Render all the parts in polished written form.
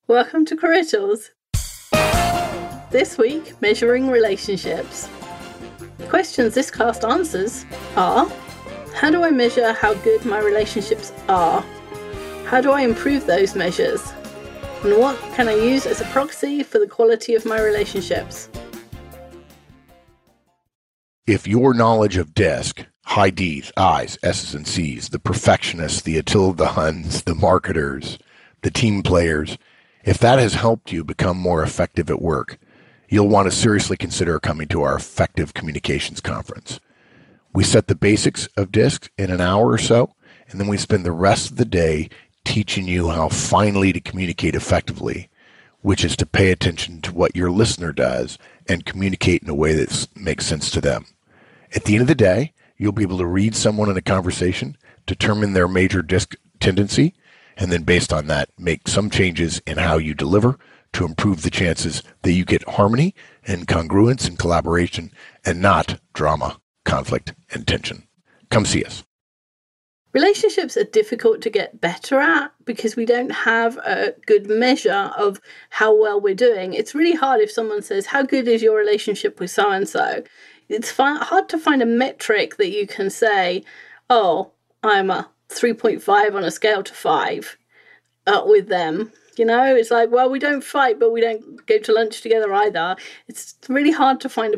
Welcome to Corritos. This week, measuring relationships. Questions this cast answers are: how do I measure how good my relationships are? How do I improve those measures? And what can I use as a proxy for the quality of my relationships? If your knowledge of DISC, high D's, I's, S's, and C's, the perfectionists, the Attila the Huns, the marketers, the team players, if that has helped you become more effective at work, you'll want to seriously consider coming to our Effective Communications Conference. We set the basics of DISC in an hour or so, and then we spend the rest of the day teaching you how finally to communicate effectively, which is to pay attention to what your listener does and communicate in a way that makes sense to them. At the end of the day, you'll be able to read someone in a conversation, determine their major DISC tendency, and then based on that, make some changes in how you deliver to improve the chances that you get harmony and congruence and collaboration and not drama, conflict, and tension. Come see us. Relationships are difficult to get better at because we don't have a good measure of how well we're doing. It's really hard if someone says, how good is your relationship with so-and-so? It's hard to find a metric that you can say, oh, I'm a 3.5 on a scale to 5 with them. You know, it's like, well, we don't fight, but we don't go to lunch together either. It's really hard to find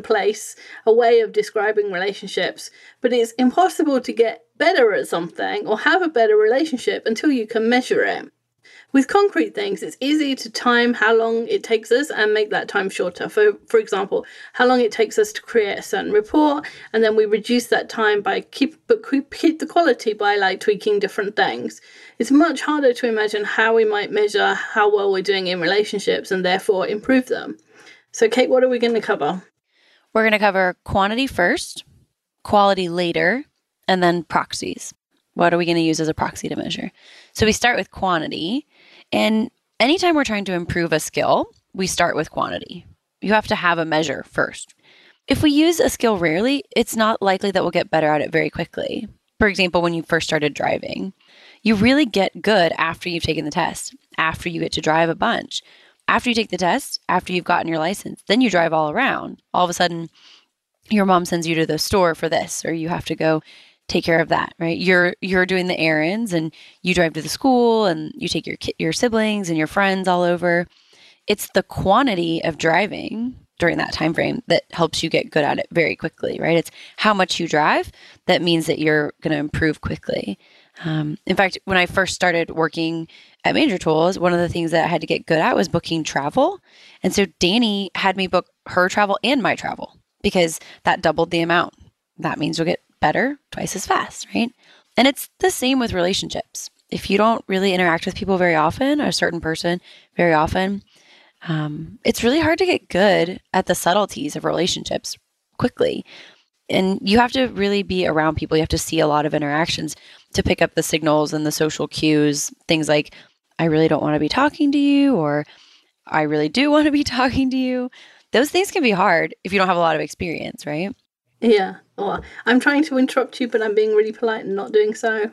a way of describing relationships, but it's impossible to get better at something or have a better relationship until you can measure it. With concrete things, it's easy to time how long it takes us and make that time shorter. For example, how long it takes us to create a certain report, and then we reduce that time by keep the quality by like tweaking different things. It's much harder to imagine how we might measure how well we're doing in relationships and therefore improve them. So, Kate, what are we going to cover? We're going to cover quantity first, quality later, and then proxies. What are we going to use as a proxy to measure? So we start with quantity. And anytime we're trying to improve a skill, we start with quantity. You have to have a measure first. If we use a skill rarely, it's not likely that we'll get better at it very quickly. For example, when you first started driving, you really get good after you've taken the test, after you get to drive a bunch. After you take the test, after you've gotten your license, then you drive all around. All of a sudden, your mom sends you to the store for this, or you have to go take care of that, right? You're doing the errands and you drive to the school and you take your siblings and your friends all over. It's the quantity of driving during that time frame that helps you get good at it very quickly, right? It's how much you drive that means that you're going to improve quickly. In fact, when I first started working at Major Tools, one of the things that I had to get good at was booking travel. And so Danny had me book her travel and my travel because that doubled the amount. That means you'll get better twice as fast, right? And it's the same with relationships. If you don't really interact with people very often, or a certain person very often, it's really hard to get good at the subtleties of relationships quickly. And you have to really be around people. You have to see a lot of interactions to pick up the signals and the social cues, things like, I really don't want to be talking to you, or I really do want to be talking to you. Those things can be hard if you don't have a lot of experience, right? Yeah. Well, I'm trying to interrupt you, but I'm being really polite and not doing so.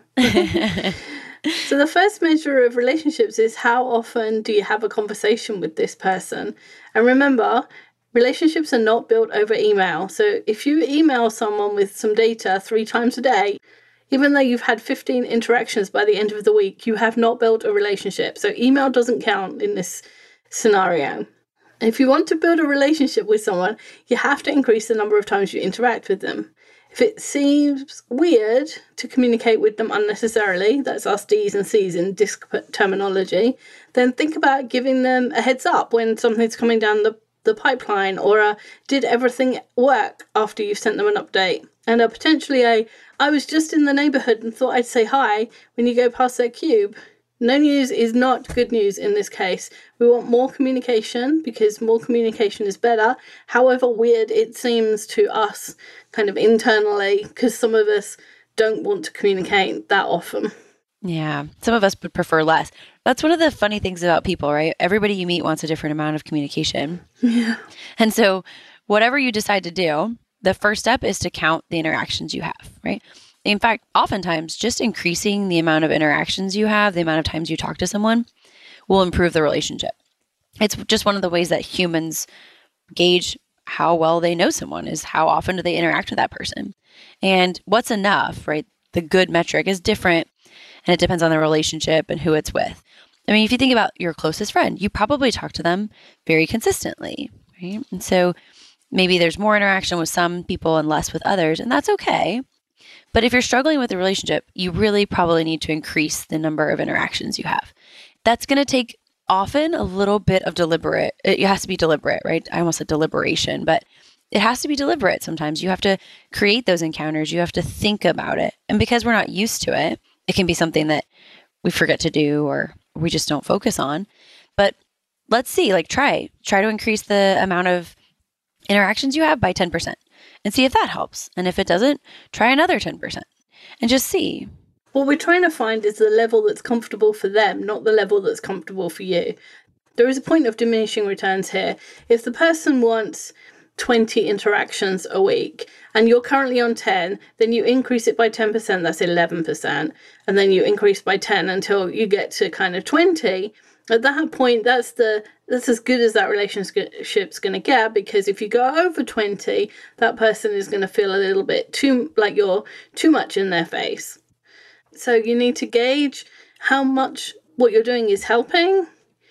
So the first measure of relationships is how often do you have a conversation with this person? And remember, relationships are not built over email. So if you email someone with some data 3 times a day, even though you've had 15 interactions by the end of the week, you have not built a relationship. So email doesn't count in this scenario. If you want to build a relationship with someone, you have to increase the number of times you interact with them. If it seems weird to communicate with them unnecessarily, that's us D's and C's in DISC terminology, then think about giving them a heads up when something's coming down the pipeline, or did everything work after you've sent them an update? And potentially I was just in the neighborhood and thought I'd say hi when you go past their cube. No news is not good news in this case. We want more communication because more communication is better. However weird it seems to us kind of internally, because some of us don't want to communicate that often. Yeah. Some of us would prefer less. That's one of the funny things about people, right? Everybody you meet wants a different amount of communication. Yeah. And so whatever you decide to do, the first step is to count the interactions you have, right? In fact, oftentimes just increasing the amount of interactions you have, the amount of times you talk to someone will improve the relationship. It's just one of the ways that humans gauge how well they know someone is how often do they interact with that person. And what's enough, right? The good metric is different, and it depends on the relationship and who it's with. I mean, if you think about your closest friend, you probably talk to them very consistently, right? And so maybe there's more interaction with some people and less with others, and that's okay. But if you're struggling with a relationship, you really probably need to increase the number of interactions you have. That's going to take often a little bit of it has to be deliberate, right? I almost said deliberation, but it has to be deliberate sometimes. You have to create those encounters. You have to think about it. And because we're not used to it, it can be something that we forget to do or we just don't focus on. But let's see, like try to increase the amount of interactions you have by 10% and see if that helps. And if it doesn't, try another 10% and just see. What we're trying to find is the level that's comfortable for them, not the level that's comfortable for you. There is a point of diminishing returns here. If the person wants 20 interactions a week and you're currently on 10, then you increase it by 10%, that's 11%. And then you increase by 10 until you get to kind of 20. At that point, that's as good as that relationship's going to get, because if you go over 20, that person is going to feel a little bit too like you're too much in their face. So you need to gauge how much what you're doing is helping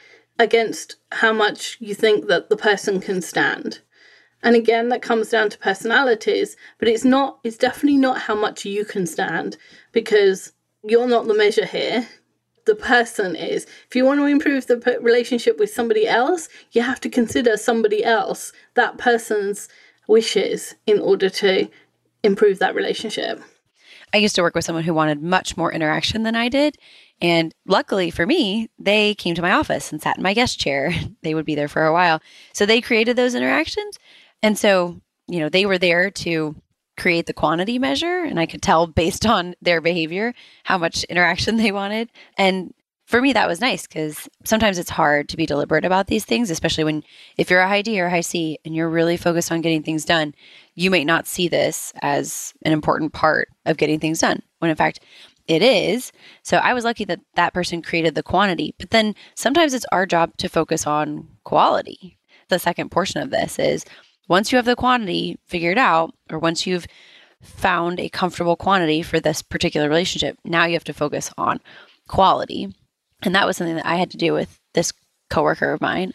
against how much you think that the person can stand. And again, that comes down to personalities, but it's definitely not how much you can stand, because you're not the measure here. The person is. If you want to improve the relationship with somebody else, you have to consider somebody else, that person's wishes, in order to improve that relationship. I used to work with someone who wanted much more interaction than I did. And luckily for me, they came to my office and sat in my guest chair. They would be there for a while. So they created those interactions. And so, they were there to create the quantity measure. And I could tell based on their behavior how much interaction they wanted. And for me, that was nice because sometimes it's hard to be deliberate about these things, especially if you're a high D or a high C and you're really focused on getting things done, you may not see this as an important part of getting things done, when in fact it is. So I was lucky that that person created the quantity, but then sometimes it's our job to focus on quality. The second portion of this is once you have the quantity figured out, or once you've found a comfortable quantity for this particular relationship, now you have to focus on quality. And that was something that I had to do with this coworker of mine.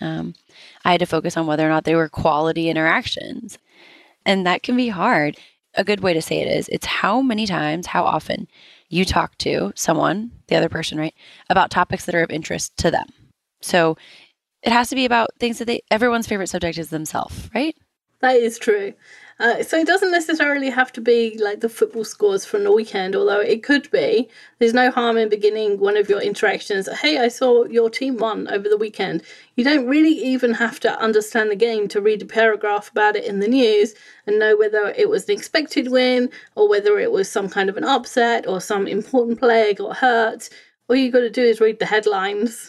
I had to focus on whether or not they were quality interactions. And that can be hard. A good way to say it is, it's how many times, how often you talk to someone, the other person, right, about topics that are of interest to them. So it has to be about things that everyone's favorite subject is themselves, right? That is true. So it doesn't necessarily have to be like the football scores from the weekend, although it could be. There's no harm in beginning one of your interactions. Hey, I saw your team won over the weekend. You don't really even have to understand the game to read a paragraph about it in the news and know whether it was an expected win or whether it was some kind of an upset or some important player got hurt. All you got to do is read the headlines.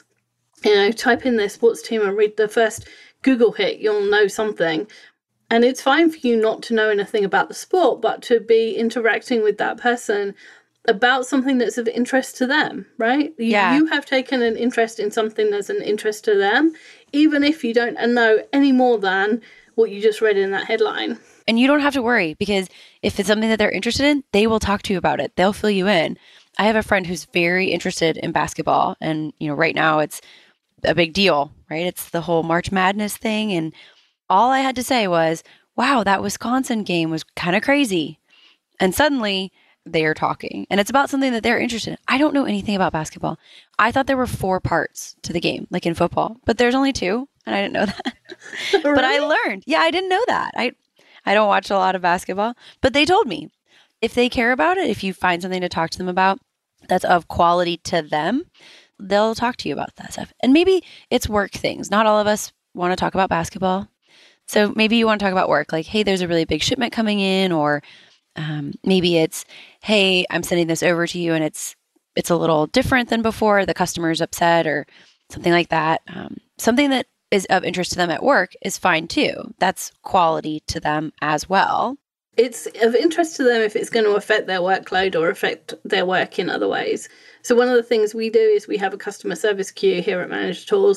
Type in their sports team and read the first Google hit. You'll know something. And it's fine for you not to know anything about the sport, but to be interacting with that person about something that's of interest to them, right? You have taken an interest in something that's an interest to them, even if you don't know any more than what you just read in that headline. And you don't have to worry, because if it's something that they're interested in, they will talk to you about it. They'll fill you in. I have a friend who's very interested in basketball. And, right now it's a big deal, right? It's the whole March Madness thing. And all I had to say was, wow, that Wisconsin game was kind of crazy. And suddenly they are talking. And it's about something that they're interested in. I don't know anything about basketball. I thought there were 4 parts to the game, like in football. But there's only 2. And I didn't know that. Really? But I learned. Yeah, I didn't know that. I don't watch a lot of basketball. But they told me, if they care about it, if you find something to talk to them about that's of quality to them, they'll talk to you about that stuff. And maybe it's work things. Not all of us want to talk about basketball. So maybe you want to talk about work, like, hey, there's a really big shipment coming in, or maybe it's, hey, I'm sending this over to you and it's a little different than before. The customer's upset or something like that. Something that is of interest to them at work is fine too. That's quality to them as well. It's of interest to them if it's going to affect their workload or affect their work in other ways. So one of the things we do is we have a customer service queue here at Manage Tools.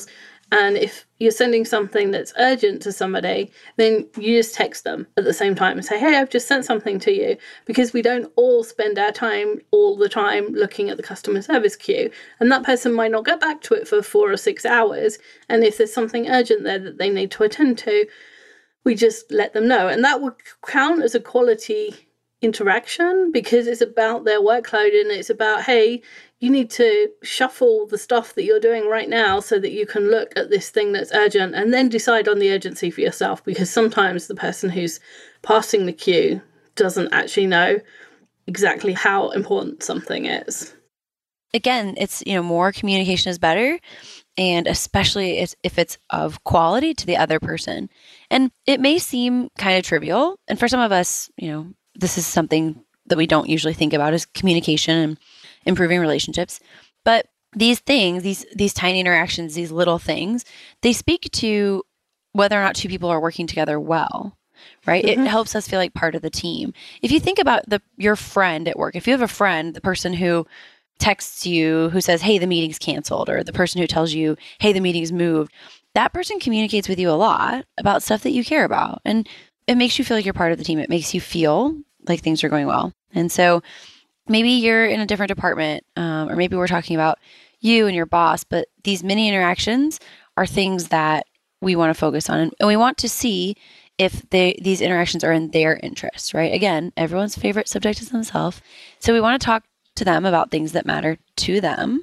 And if you're sending something that's urgent to somebody, then you just text them at the same time and say, hey, I've just sent something to you, because we don't all spend our time all the time looking at the customer service queue. And that person might not get back to it for 4 or 6 hours. And if there's something urgent there that they need to attend to, we just let them know. And that would count as a quality interaction, because it's about their workload and it's about, hey, you need to shuffle the stuff that you're doing right now so that you can look at this thing that's urgent and then decide on the urgency for yourself, because sometimes the person who's passing the queue doesn't actually know exactly how important something is. Again, it's, more communication is better, and especially if it's of quality to the other person. And it may seem kind of trivial, and for some of us, this is something that we don't usually think about, is communication and improving relationships. But these things, these tiny interactions, these little things, they speak to whether or not two people are working together well, right? Mm-hmm. It helps us feel like part of the team. If you think about your friend at work, if you have a friend, the person who texts you, who says, hey, the meeting's canceled, or the person who tells you, hey, the meeting's moved, that person communicates with you a lot about stuff that you care about. And it makes you feel like you're part of the team. It makes you feel like things are going well. And so maybe you're in a different department, or maybe we're talking about you and your boss, but these mini interactions are things that we want to focus on. And we want to see if these interactions are in their interests, right? Again, everyone's favorite subject is themselves. So we want to talk to them about things that matter to them.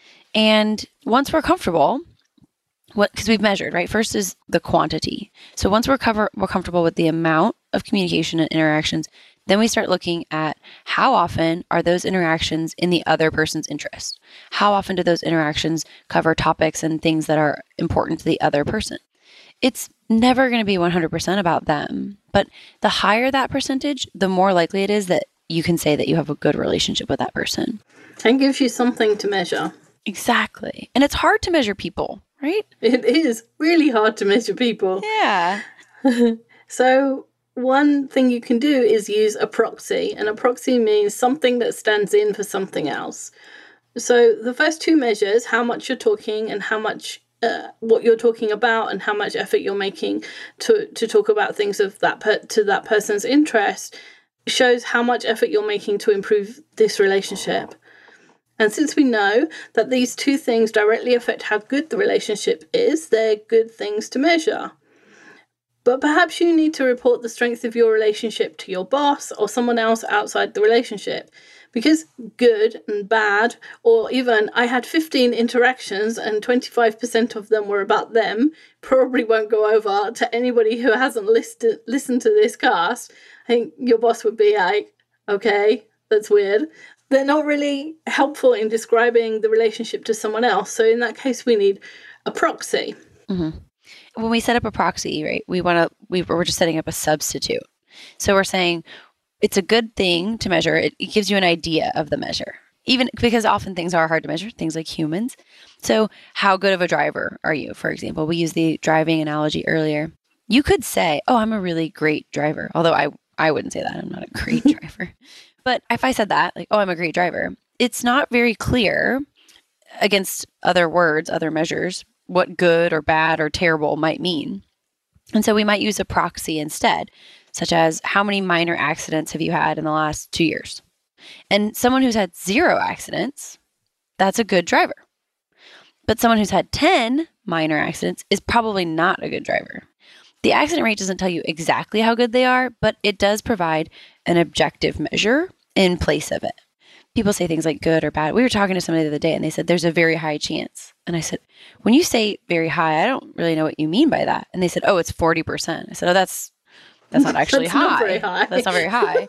And once we're comfortable, because we've measured, right? First is the quantity. So once we're comfortable with the amount of communication and interactions, then we start looking at how often are those interactions in the other person's interest? How often do those interactions cover topics and things that are important to the other person? It's never going to be 100% about them, but the higher that percentage, the more likely it is that you can say that you have a good relationship with that person. And gives you something to measure. Exactly. And it's hard to measure people, right? It is really hard to measure people. Yeah. So one thing you can do is use a proxy, and a proxy means something that stands in for something else. So the first two measures, how much you're talking and how much what you're talking about, and how much effort you're making to talk about things of to that person's interest, shows how much effort you're making to improve this relationship. And since we know that these two things directly affect how good the relationship is, they're good things to measure. But perhaps you need to report the strength of your relationship to your boss or someone else outside the relationship. Because good and bad, or even I had 15 interactions and 25% of them were about them, probably won't go over to anybody who hasn't listened to this cast. I think your boss would be like, okay, that's weird. They're not really helpful in describing the relationship to someone else. So in that case, we need a proxy. Mm-hmm. When we set up a proxy, right, we're just setting up a substitute. So we're saying it's a good thing to measure. It gives you an idea of the measure, even because often things are hard to measure, things like humans. So how good of a driver are you, for example? We used the driving analogy earlier. You could say, oh, I'm a really great driver. Although I wouldn't say that. I'm not a great driver. But if I said that, like, oh, I'm a great driver, it's not very clear against other words, other measures, what good or bad or terrible might mean. And so we might use a proxy instead, such as how many minor accidents have you had in the last 2 years? And someone who's had 0 accidents, that's a good driver. But someone who's had 10 minor accidents is probably not a good driver. The accident rate doesn't tell you exactly how good they are, but it does provide an objective measure in place of it. People say things like good or bad. We were talking to somebody the other day and they said, there's a very high chance. And I said, when you say very high, I don't really know what you mean by that. And they said, oh, it's 40%. I said, oh, that's not actually high. Not very high. That's not very high.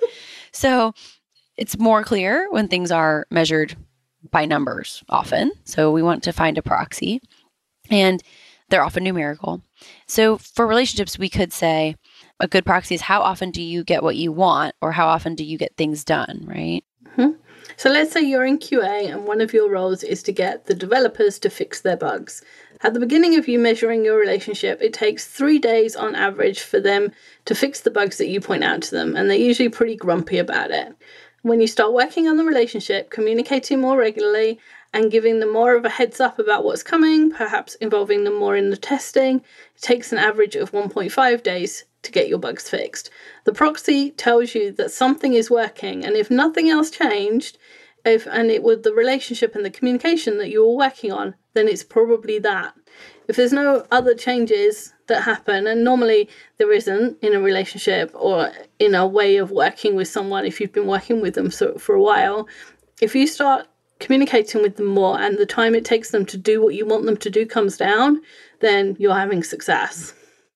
So it's more clear when things are measured by numbers often. So we want to find a proxy, and they're often numerical. So for relationships, we could say a good proxy is how often do you get what you want, or how often do you get things done, right? Mm-hmm. So let's say you're in QA and one of your roles is to get the developers to fix their bugs. At the beginning of you measuring your relationship, it takes 3 days on average for them to fix the bugs that you point out to them, and they're usually pretty grumpy about it. When you start working on the relationship, communicating more regularly, and giving them more of a heads up about what's coming, perhaps involving them more in the testing. It takes an average of 1.5 days to get your bugs fixed. The proxy tells you that something is working, and if nothing else changed, and it was the relationship and the communication that you were working on, then it's probably that. If there's no other changes that happen, and normally there isn't in a relationship or in a way of working with someone, if you've been working with them for a while, if you start communicating with them more and the time it takes them to do what you want them to do comes down, then you're having success.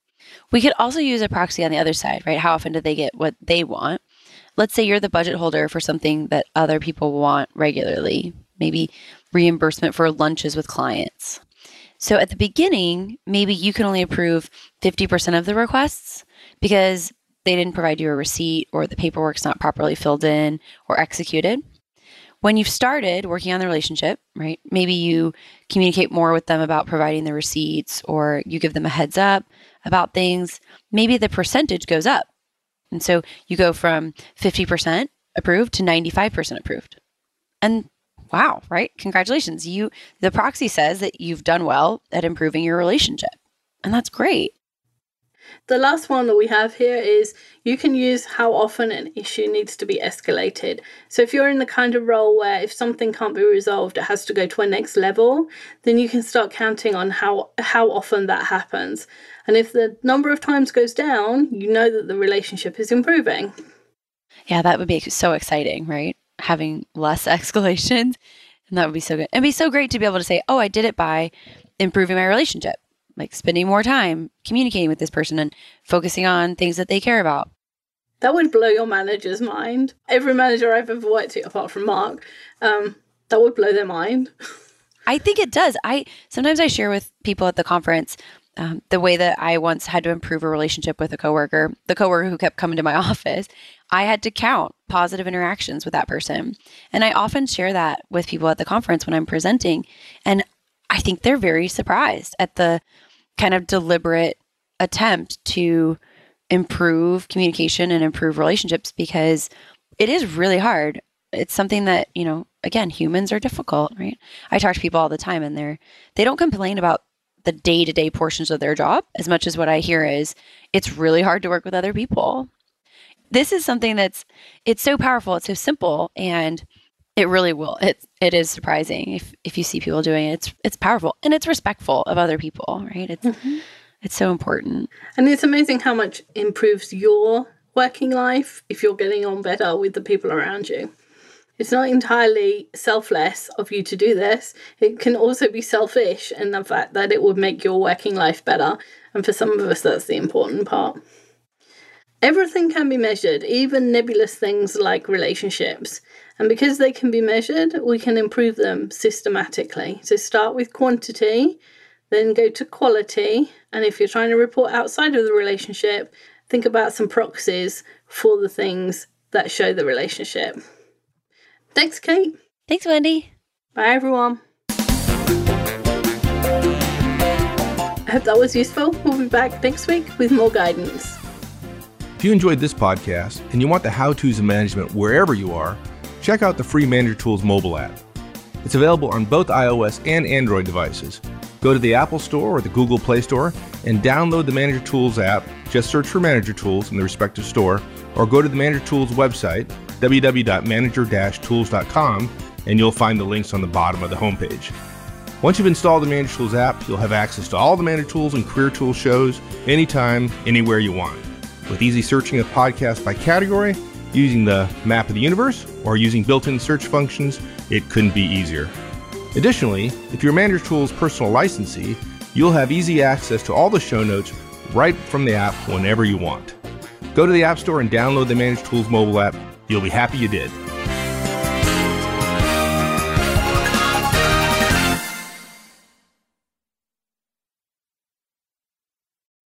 We could also use a proxy on the other side, right? How often do they get what they want? Let's say you're the budget holder for something that other people want regularly, maybe reimbursement for lunches with clients. So at the beginning, maybe you can only approve 50% of the requests because they didn't provide you a receipt or the paperwork's not properly filled in or executed. When you've started working on the relationship, right, maybe you communicate more with them about providing the receipts or you give them a heads up about things, maybe the percentage goes up. And so you go from 50% approved to 95% approved. And wow, right? Congratulations. The proxy says that you've done well at improving your relationship. And that's great. The last one that we have here is you can use how often an issue needs to be escalated. So if you're in the kind of role where if something can't be resolved, it has to go to a next level, then you can start counting on how often that happens. And if the number of times goes down, you know that the relationship is improving. Yeah, that would be so exciting, right? Having less escalations. And that would be so good. It'd be so great to be able to say, oh, I did it by improving my relationship. Like spending more time communicating with this person and focusing on things that they care about. That would blow your manager's mind. Every manager I've ever worked with, apart from Mark, that would blow their mind. I think it does. Sometimes I share with people at the conference the way that I once had to improve a relationship with a coworker. The coworker who kept coming to my office, I had to count positive interactions with that person. And I often share that with people at the conference when I'm presenting. And I think they're very surprised at the kind of deliberate attempt to improve communication and improve relationships because it is really hard. It's something that, again, humans are difficult, right? I talk to people all the time and they don't complain about the day-to-day portions of their job as much as what I hear is it's really hard to work with other people. This is something it's so powerful, it's so simple, and it really will. It is surprising if you see people doing it. It's powerful and it's respectful of other people, right? It's so important. And it's amazing how much improves your working life if you're getting on better with the people around you. It's not entirely selfless of you to do this. It can also be selfish in the fact that it would make your working life better. And for some of us, that's the important part. Everything can be measured, even nebulous things like relationships. And because they can be measured, we can improve them systematically. So start with quantity, then go to quality. And if you're trying to report outside of the relationship, think about some proxies for the things that show the relationship. Thanks, Kate. Thanks, Wendy. Bye, everyone. I hope that was useful. We'll be back next week with more guidance. If you enjoyed this podcast and you want the how-tos of management wherever you are, check out the free Manager Tools mobile app. It's available on both iOS and Android devices. Go to the Apple Store or the Google Play Store and download the Manager Tools app. Just search for Manager Tools in the respective store, or go to the Manager Tools website, www.manager-tools.com, and you'll find the links on the bottom of the homepage. Once you've installed the Manager Tools app, you'll have access to all the Manager Tools and Career Tools shows anytime, anywhere you want. With easy searching of podcasts by category, using the map of the universe, or using built-in search functions, it couldn't be easier. Additionally, if you're Manager Tools personal licensee, you'll have easy access to all the show notes right from the app whenever you want. Go to the App Store and download the Manager Tools mobile app. You'll be happy you did.